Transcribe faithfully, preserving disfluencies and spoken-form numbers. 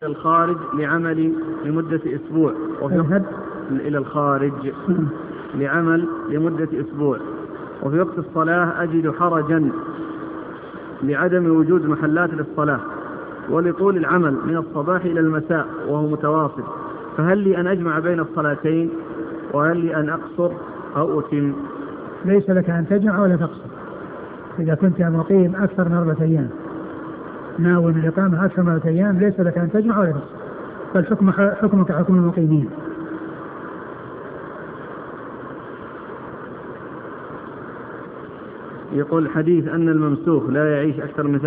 الخارج لعمل لمدة أسبوع وفي إلى الخارج لعمل لمدة أسبوع وفي وقت الصلاة أجد حرجا لعدم وجود محلات للصلاة ولطول العمل من الصباح إلى المساء وهو متواصل، فهل لي أن أجمع بين الصلاتين وهل لي أن أقصر أو أتم؟ ليس لك أن تجمع ولا تقصر. إذا كنت مقيم أكثر من أربعة أيام ناوي من الإقامة أكثر من أربعة أيام ليس لك أن تجمع ولا تقصر، بل حكم حكمك حكم المقيمين. يقول حديث أن الممسوخ لا يعيش أكثر من